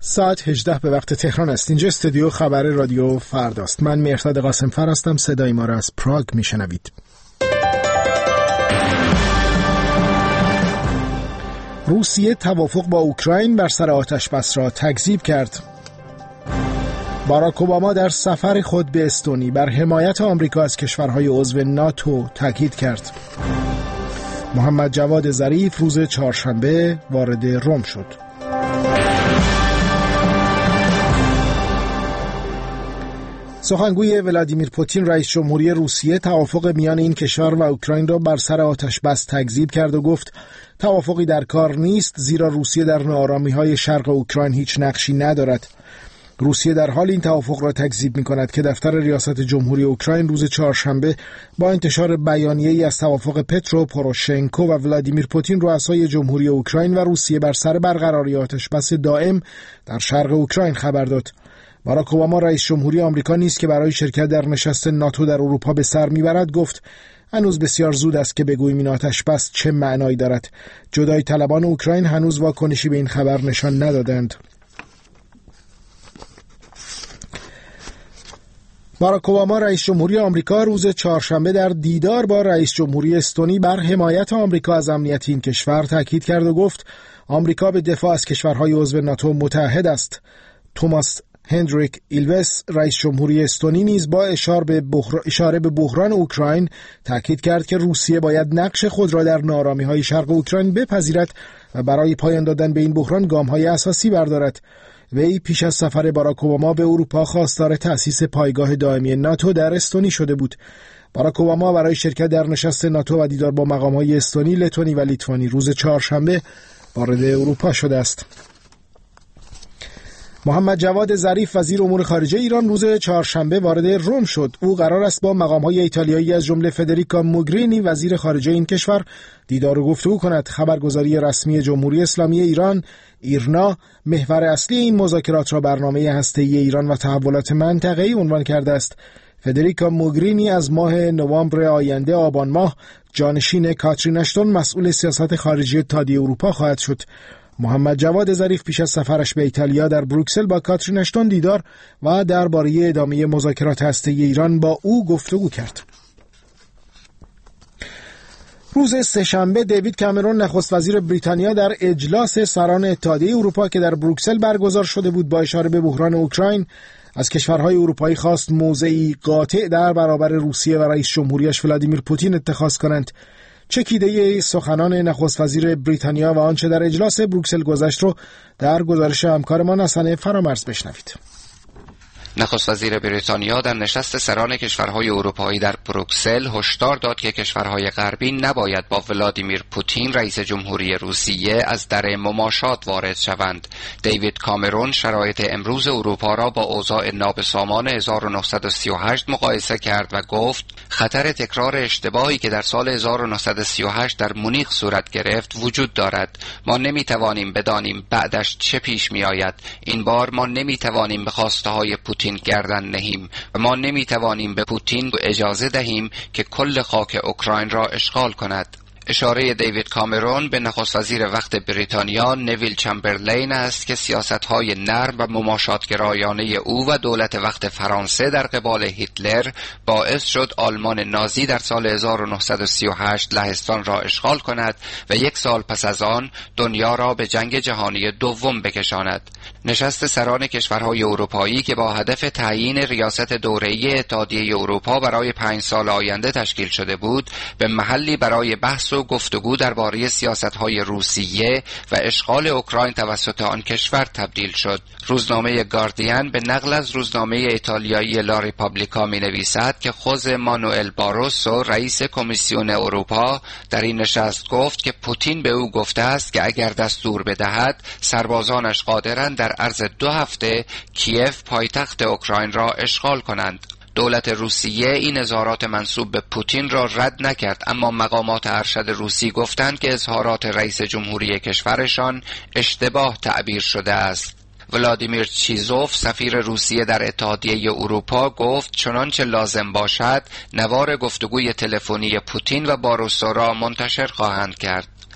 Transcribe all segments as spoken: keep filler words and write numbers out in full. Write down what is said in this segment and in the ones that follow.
ساعت هجده به وقت تهران است. اینجا استودیو خبر رادیو فرداست. من مهرداد قاسم‌فر هستم. صدای ما را از پراگ میشنوید. روسیه توافق با اوکراین بر سر آتش‌بس را تکذیب کرد. باراک اوباما در سفر خود به استونی بر حمایت آمریکا از کشورهای عضو ناتو تاکید کرد. محمد جواد ظریف روز چهارشنبه وارد روم شد. سخنگوی ولادیمیر پوتین رئیس جمهوری روسیه توافق میان این کشور و اوکراین را بر سر آتش‌بس تکذیب کرد و گفت توافقی در کار نیست، زیرا روسیه در ناآرامی‌های شرق اوکراین هیچ نقشی ندارد. روسیه در حال این توافق را تکذیب می‌کند که دفتر ریاست جمهوری اوکراین روز چهارشنبه با انتشار بیانیه‌ای از توافق پترو پوروشنکو و ولادیمیر پوتین رؤسای جمهوری اوکراین و روسیه بر سر برقراری آتش‌بس دائم در شرق اوکراین خبر داد. باراک اوباما رئیس جمهوری آمریکا نیز که برای شرکت در نشست ناتو در اروپا به سر میبرد گفت هنوز بسیار زود است که بگوییم این آتش‌بس چه معنایی دارد. جدای طلبان اوکراین هنوز واکنشی به این خبر نشان ندادند. باراک اوباما رئیس جمهوری آمریکا روز چهارشنبه در دیدار با رئیس جمهوری استونی بر حمایت آمریکا از امنیت این کشور تاکید کرد و گفت آمریکا به دفاع از کشورهای عضو ناتو متحد است. توماس هندریک ایلوس رئیس جمهوری استونی نیز با اشاره به بحران اشاره به بحران اوکراین تاکید کرد که روسیه باید نقش خود را در ناآرامی‌های شرق اوکراین بپذیرد و برای پایان دادن به این بحران گام‌های اساسی بردارد. وی پیش از سفر باراک اوباما به اروپا خواستار تأسیس پایگاه دائمی ناتو در استونی شده بود. باراک اوباما برای شرکت در نشست ناتو و دیدار با مقام‌های استونی، لتونی و لیتوانی روز چهارشنبه وارد اروپا شده است. محمد جواد ظریف وزیر امور خارجه ایران روز چهارشنبه وارد روم شد. او قرار است با مقام‌های ایتالیایی از جمله فدریکا موگرینی وزیر خارجه این کشور دیدار و گفتگو کند. خبرگزاری رسمی جمهوری اسلامی ایران ایرنا محور اصلی این مذاکرات را برنامه هسته‌ای ایران و تحولات منطقه‌ای عنوان کرده است. فدریکا موگرینی از ماه نوامبر آینده آبان ماه جانشین کاترین اشتون مسئول سیاست خارجی اتحادیه اروپا خواهد شد. محمد جواد ظریف پیش از سفرش به ایتالیا در بروکسل با کاترین اشتون دیدار و درباره ادامه مذاکرات هسته‌ای ایران با او گفتگو کرد. روز سه‌شنبه دیوید کامرون نخست وزیر بریتانیا در اجلاس سران اتحادیه اروپا که در بروکسل برگزار شده بود با اشاره به بحران اوکراین از کشورهای اروپایی خواست موضعی قاطع در برابر روسیه و رئیس جمهوریش ولادیمیر پوتین اتخاذ کنند. چکیده سخنان نخست وزیر بریتانیا و آنچه در اجلاس بروکسل گذشت رو در گزارش همکارمان حسن فرامرز بشنوید. نخست وزیر بریتانیا در نشست سران کشورهای اروپایی در بروکسل هشدار داد که کشورهای غربی نباید با ولادیمیر پوتین رئیس جمهوری روسیه از در مماشات وارد شوند. دیوید کامرون شرایط امروز اروپا را با اوضاع نابسامان هزار و نهصد و سی و هشت مقایسه کرد و گفت خطر تکرار اشتباهی که در سال هزار و نهصد و سی و هشت در مونیخ صورت گرفت وجود دارد. ما نمیتوانیم بدانیم بعدش چه پیش میآید. این بار ما نمیتوانیم به خواسته های پوتین گردن نهیم و ما نمیتوانیم به پوتین اجازه دهیم که کل خاک اوکراین را اشغال کند. اشاره دیوید کامرون به نخست وزیر وقت بریتانیا نویل چمبرلین است که سیاست‌های نرم و مماشاتگرایانه او و دولت وقت فرانسه در قبال هیتلر باعث شد آلمان نازی در سال هزار و نهصد و سی و هشت لهستان را اشغال کند و یک سال پس از آن دنیا را به جنگ جهانی دوم بکشاند. نشست سران کشورهای اروپایی که با هدف تعیین ریاست دوره‌ای اتحادیه اروپا برای پنج سال آینده تشکیل شده بود، به محلی برای بحث و گفتگو درباره سیاست‌های روسیه و اشغال اوکراین توسط آن کشور تبدیل شد. روزنامه گاردین به نقل از روزنامه ایتالیایی لا ریپابلیکا می‌نویسد که خوزه مانوئل باروسو رئیس کمیسیون اروپا در این نشست گفت که پوتین به او گفته است که اگر دستور بدهد سربازانش قادرند در عرض دو هفته کیف پایتخت اوکراین را اشغال کنند. دولت روسیه این اظهارات منسوب به پوتین را رد نکرد، اما مقامات ارشد روسی گفتند که اظهارات رئیس جمهوری کشورشان اشتباه تعبیر شده است. ولادیمیر چیزوف سفیر روسیه در اتحادیه اروپا گفت چنانچه لازم باشد نوار گفتگوی تلفنی پوتین و باروسو را منتشر خواهند کرد.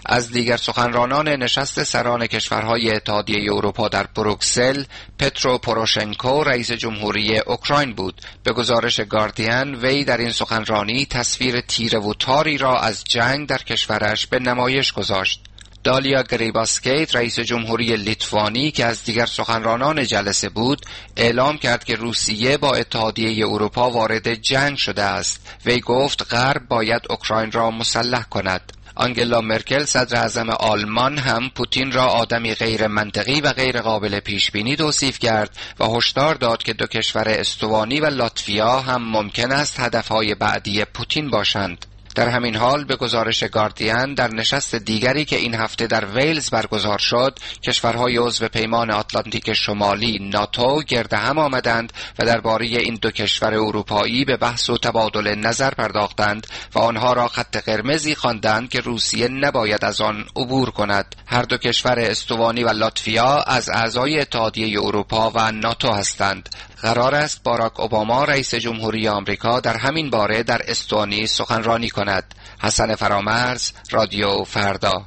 از دیگر سخنرانان نشست سران کشورهای اتحادیه اروپا در بروکسل، پترو پوروشنکو رئیس جمهوری اوکراین بود. به گزارش گاردین، وی در این سخنرانی تصویر تیره و تاری را از جنگ در کشورش به نمایش گذاشت. دالیا گریباسکیت رئیس جمهوری لیتوانی که از دیگر سخنرانان جلسه بود، اعلام کرد که روسیه با اتحادیه اروپا وارد جنگ شده است. وی گفت غرب باید اوکراین را مسلح کند. آنگلا مرکل صدر اعظم آلمان هم پوتین را آدمی غیر منطقی و غیر قابل پیش بینی توصیف کرد و هشدار داد که دو کشور استوانی و لاتویا هم ممکن است هدفهای بعدی پوتین باشند. در همین حال به گزارش گاردین، در نشست دیگری که این هفته در ویلز برگزار شد، کشورهای عضو پیمان آتلانتیک شمالی ناتو گرد هم آمدند و درباره این دو کشور اروپایی به بحث و تبادل نظر پرداختند و آنها را خط قرمزی خواندند که روسیه نباید از آن عبور کند. هر دو کشور استوانی و لاتویا از اعضای اتحادیه اروپا و ناتو هستند. قرار است باراک اوباما رئیس جمهوری آمریکا در همین باره در استونی سخنرانی کند. حسن فرامرز، رادیو فردا.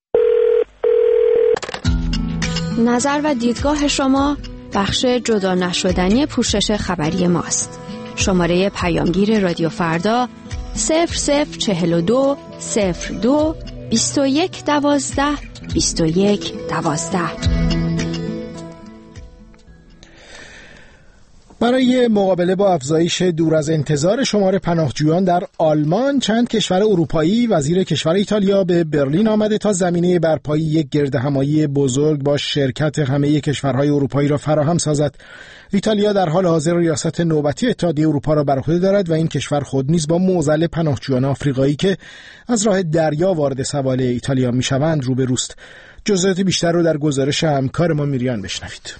نظر و دیدگاه شما بخش جدا نشدنی پوشش خبری ماست. شماره پیامگیر رادیو فردا صفر صفر چهل و دو صفر دو بیست و یک دوازده بیست و یک دوازده. برای مقابله با افزایش دور از انتظار شمار پناهجویان در آلمان، چند کشور اروپایی وزیر کشور ایتالیا به برلین آمده تا زمینه برپایی یک گردهمایی بزرگ با شرکت همه کشورهای اروپایی را فراهم سازد. ایتالیا در حال حاضر ریاست نوبتی اتحادیه اروپا را بر عهده دارد و این کشور خود نیز با معضل پناهجویان آفریقایی که از راه دریا وارد سواحل ایتالیا میشوند روبروست. جزئیات بیشتر رو در گزارش همکار ما میریان بشنوید.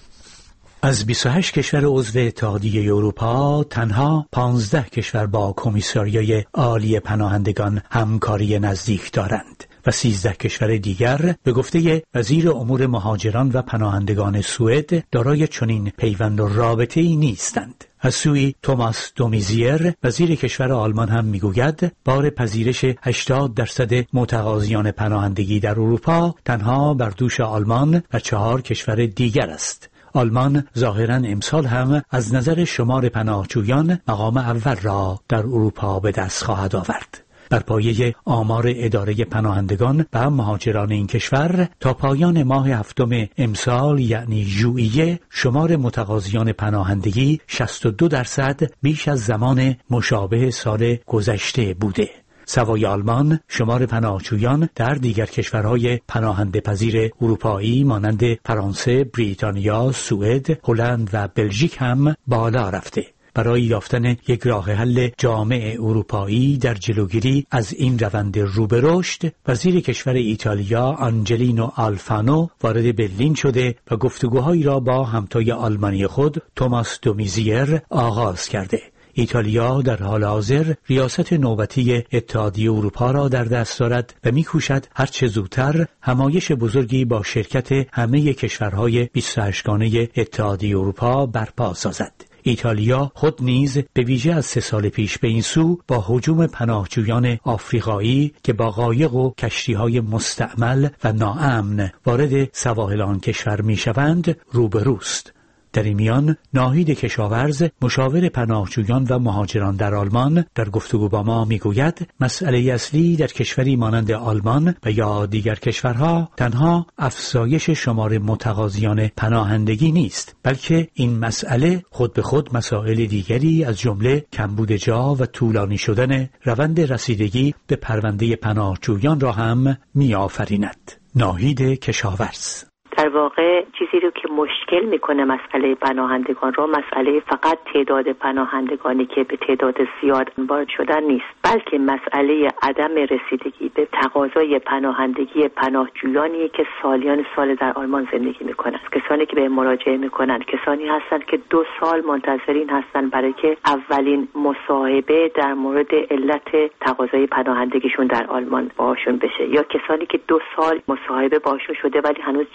از بیست و هشت کشور عضو اتحادیه اروپا تنها پانزده کشور با کمیساریای عالی پناهندگان همکاری نزدیک دارند و سیزده کشور دیگر به گفته وزیر امور مهاجران و پناهندگان سوئد دارای چنین پیوند و رابطه‌ای نیستند. از سوی توماس دومیزیر وزیر کشور آلمان هم میگوید بار پذیرش هشتاد درصد متقاضیان پناهندگی در اروپا تنها بر دوش آلمان و چهار کشور دیگر است. آلمان ظاهراً امسال هم از نظر شمار پناهجویان مقام اول را در اروپا به دست خواهد آورد. بر پایه آمار اداره پناهندگان و مهاجران این کشور تا پایان ماه هفتم امسال یعنی ژوئیه شمار متقاضیان پناهندگی شصت و دو درصد بیش از زمان مشابه سال گذشته بوده. سوای آلمان شمار پناهجویان در دیگر کشورهای پناهنده پذیر اروپایی مانند فرانسه، بریتانیا، سوئد، هلند و بلژیک هم بالا رفته. برای یافتن یک راه حل جامع اروپایی در جلوگیری از این روند رو به رشد، وزیر کشور ایتالیا آنجلینو آلفانو وارد برلین شده و گفتگوهایی را با همتای آلمانی خود توماس دومیزیر آغاز کرده. ایتالیا در حال حاضر ریاست نوبتی اتحادیه اروپا را در دست دارد و می‌کوشد هر چه زودتر همایش بزرگی با شرکت همه کشورهای بیست و هشت گانه اتحادیه اروپا برپا سازد. ایتالیا خود نیز به ویژه از سه سال پیش به این سو با هجوم پناهجویان آفریقایی که با قایق و کشتی‌های مستعمل و ناامن وارد سواحل آن کشور می‌شوند روبروست. در این میان ناهید کشاورز مشاور پناهجویان و مهاجران در آلمان در گفتگو با ما میگوید مسئله اصلی در کشوری مانند آلمان و یا دیگر کشورها تنها افزایش شمار متقاضیان پناهندگی نیست، بلکه این مسئله خود به خود مسائل دیگری از جمله کمبود جا و طولانی شدن روند رسیدگی به پرونده پناهجویان را هم میآفریند. ناهید کشاورز در واقع چیزی رو که مشکل میکنه مسئله پناهندگان رو مسئله فقط تعداد پناهندگانی که به تعداد زیاد وارد شدن نیست، بلکه مسئله عدم رسیدگی به تقاضای پناهندگی پناهجویانی که سالیان سال در آلمان زندگی میکنن. کسانی که به مراجعه میکنن کسانی هستند که دو سال منتظرین هستن برای که اولین مصاحبه در مورد علت تقاضای پناهندگیشون در آلمان باشون بشه، یا کسانی که دو سال مصاحبه باشون شده ولی هنوز جواب در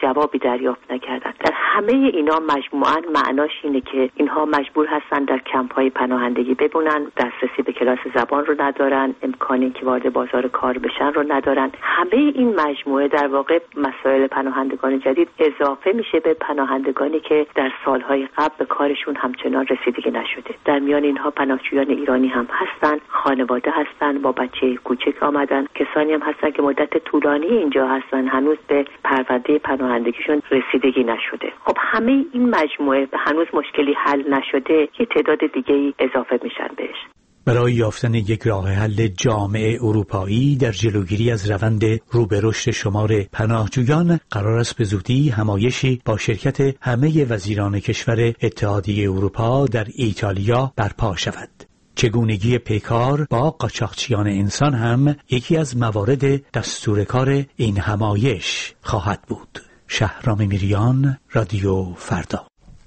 دریافت نکردن. در همه اینا مجموعاً معناش اینه که اینها مجبور هستن در کمپ‌های پناهندگی بمونن، دسترسی به کلاس زبان رو ندارن، امکانی که وارد بازار کار بشن رو ندارن. همه این مجموعه در واقع مسائل پناهندگان جدید اضافه میشه به پناهندگانی که در سالهای قبل به کارشون همچنان رسیدگی نشده. در میان اینها پناهجویان ایرانی هم هستن، خانواده هستن، با بچه کوچک آمدن، کسانی هم هستن که مدت طولانی اینجا هستن، هنوز به پرونده پناهندگیشون رسیدگی نشده. خب همه این مجموعه هنوز مشکلی حل نشده، یه تعداد دیگه‌ای اضافه میشن بهش. برای یافتن یک راه حل جامع اروپایی در جلوگیری از روند رو به رشد شمار پناهجویان، قرار است به زودی همایشی با شرکت همه وزیران کشور اتحادیه اروپا در ایتالیا برپا شود. چگونگی پیکار با قاچاقچیان انسان هم یکی از موارد دستور کار این همایش خواهد بود. شهرام میریان، رادیو فردا.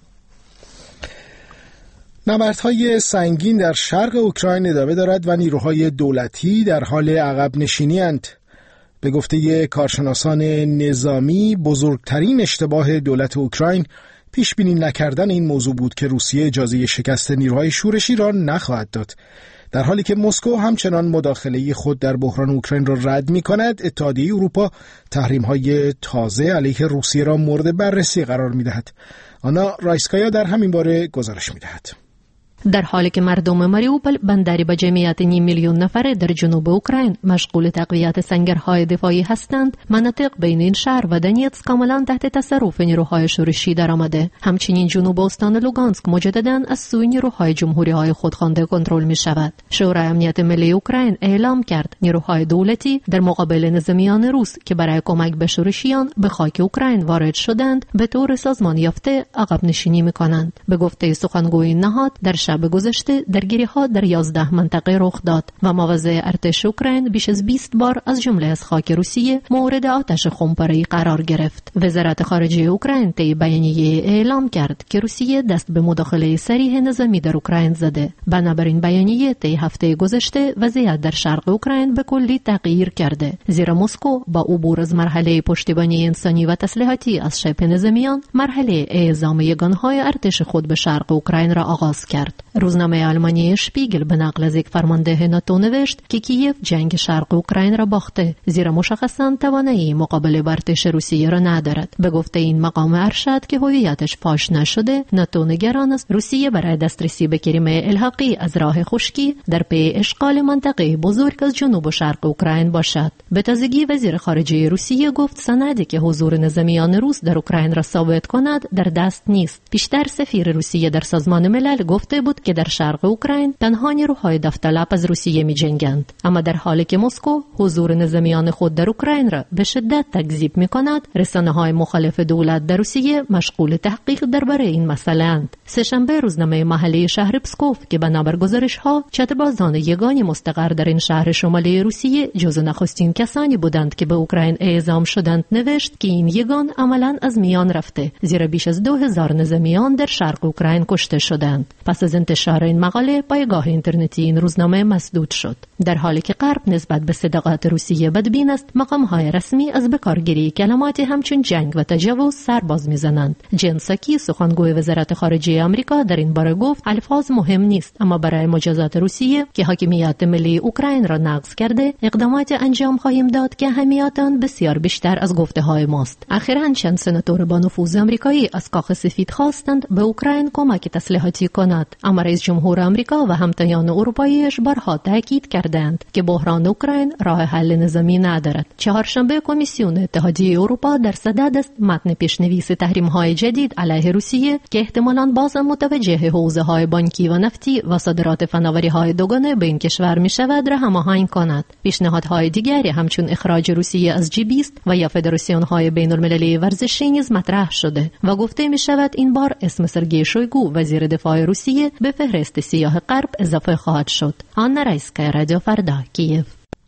نبردهای سنگین در شرق اوکراین ادامه دارد و نیروهای دولتی در حال عقب نشینی اند. به گفته کارشناسان نظامی، بزرگترین اشتباه دولت اوکراین پیش بینی نکردن این موضوع بود که روسیه اجازه شکست نیروهای شورشی را نخواهد داد. در حالی که مسکو همچنان مداخله خود در بحران اوکراین را رد می‌کند، اتحادیه اروپا تحریم‌های تازه علیه روسیه را مورد بررسی قرار می‌دهد. آنا رایسکایا در همین باره گزارش می‌دهد. در حالی که مردم ماریوپل، بندری با جمعیت نیم میلیون نفره در جنوب اوکراین، مشغول تقویت سنگرهای دفاعی هستند، مناطق بین این شهر و دونیتسک کاملا تحت تصرف نیروهای شورشی درآمده. همچنین جنوب استان لوگانسک مجدداً از سوی نیروهای جمهوری‌های خودخوانده کنترل می‌شود. شورای امنیت ملی اوکراین اعلام کرد نیروهای دولتی در مقابل نظامیان روس که برای کمک به شورشیان به خاک اوکراین وارد شدند، به طور سازمان یافته عقب نشینی می‌کنند. به گفته سخنگوی نهاد، در شب گذشته درگیری‌ها در یازده منطقه رخ داد و مواضع ارتش اوکراین بیش از بیست بار از جمله از خاک روسیه مورد آتش خمپاره‌ای قرار گرفت. وزارت خارجه اوکراین طی بیانیه اعلام کرد که روسیه دست به مداخله صریح نظامی در اوکراین زده. بنابراین بیانیه طی هفته گذشته وضعیت در شرق اوکراین به کلی تغییر کرده، زیرا مسکو با عبور از مرحله پشتیبانی انسانی و تسلیحاتی از شبه نظامیان، مرحله اعزام یگانهای ارتش خود به شرق اوکراین را آغاز کرد. روزنامه آلمانی شپیگل به نقل از یک فرمانده ناتو نوشت که کیف جنگ شرق اوکراین را باخته، زیرا مشخصاً توانایی مقابله با ارتش روسیه را ندارد. به گفته این مقام ارشد که هویتش فاش نشده، ناتو نگران است روسیه برای دسترسی به کریمه الحاقی از راه خشکی در پی اشغال منطقه بزرگ از جنوب و شرق اوکراین باشد. به تازگی وزیر خارجه روسیه گفت سندی که حضور نظامیان روس در اوکراین را ثابت کند در دست نیست. پیشتر سفیر روسیه در سازمان ملل گفته بود که در شرق اوکراین تنها نیروهای داوطلب از روسیه می جنگند، اما در حالی که مسکو حضور نظامیان خود در اوکراین را به شدت تکذیب می کند، رسانه‌های مخالف دولت در روسیه مشغول تحقیق درباره این مسئله اند. سه‌شنبه روزنامه محلی شهر پسکوف که بنابر گزارش‌ها چتربازان یگانی مستقر در این شهر شمالی روسیه جزو نخستین کسانی بودند که به اوکراین اعزام شدند، نوشت که این یگان عملاً از میان رفته، زیرا بیش از دو هزار نظامیان در شرق اوکراین کشته شدند. پس از انتشار این مقاله، پایگاه اینترنتی این روزنامه مسدود شد. در حالی که غرب نسبت به صداقت روسیه بدبین است، مقام‌های رسمی از بکارگیری کلماتی همچون جنگ و تجاوز سرباز می‌زنند. جن ساکی، سخنگوی وزارت خارجه آمریکا، در این باره گفت الفاظ مهم نیست، اما برای مجازات روسیه که حاکمیت ملی اوکراین را نقض کرده، اقدامات انجام خواهیم داد که اهمیت آن بسیار بیشتر از گفته‌های ماست. اخیراً چند سناتور با نفوذ آمریکایی از کاخ سفید خواستند به اوکراین کمک تسلیحاتی کند، اما رئیس جمهور آمریکا و همتایان اروپاییش بارها تاکید کردند که بحران اوکراین راه حل نظامی ندارد. چهارشنبه کمیسیون اتحادیه اروپا در صدد است متن پیشنویس تحریم‌های جدید علیه روسیه که احتمالاً باز متوجه حوزه‌های بانکی و نفتی و صادرات فناوری‌های دوگانه به این کشور می‌شود را هماهنگ کند. پیشنهادهای دیگری همچون اخراج روسیه از جی بیست و یا فدراسیون‌های بین‌المللی ورزشی نیز مطرح شده و گفته می‌شود این بار اسم سرگئی شویگو وزیر دفاع روسیه به فهرست سیاه غرب اضافه خواهد شد. آن رایسکایا، رادیو فردا، کیف.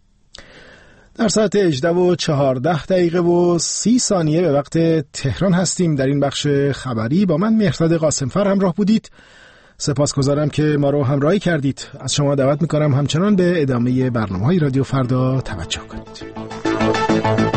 در ساعت هجده و چهارده دقیقه و سی ثانیه به وقت تهران هستیم. در این بخش خبری با من مهرداد قاسمفر همراه بودید. سپاسگزارم که ما رو همراهی کردید. از شما دعوت میکنم همچنان به ادامه برنامه‌های رادیو فردا توجه کنید.